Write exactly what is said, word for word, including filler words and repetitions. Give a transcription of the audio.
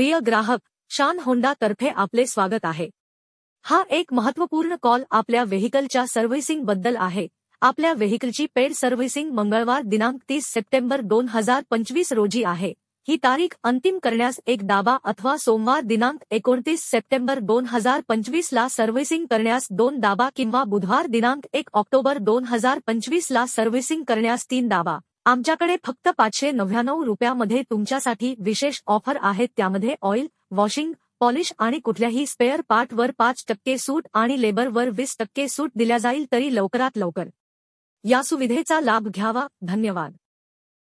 प्रिय ग्राहक, शान होंडा तर्फे आपले स्वागत आहे। हा एक महत्त्वपूर्ण कॉल आपल्या व्हेइकलच्या सर्व्हिसिंग बद्दल आहे। आपल्या व्हेइकलची पेड सर्व्हिसिंग मंगळवार दिनांक तीस सप्टेंबर दोन हजार पंचवीस रोजी आहे। ही तारीख अंतिम करण्यास एक दाबा अथवा सोमवार दिनांक एकोणतीस सप्टेंबर दोन हजार पंचवीस ला सर्व्हिसिंग करण्यास दोन दाबा किंवा बुधवार दिनांक एक ऑक्टोबर दोन हजार पंचवीस ला सर्व्हिसिंग करण्यास तीन दाबा। आमच्याकडे फक्त पाचशे नव्याण्णव रुपयामध्ये तुमच्यासाठी विशेष ऑफर आहेत, त्यामध्ये ऑइल, वॉशिंग, पॉलिश आणि कुठल्याही स्पेअर पार्टवर पाच टक्के सूट आणि लेबरवर वीस टक्के सूट दिल्या जाईल, तरी लवकरात लवकर या सुविधेचा लाभ घ्यावा। धन्यवाद।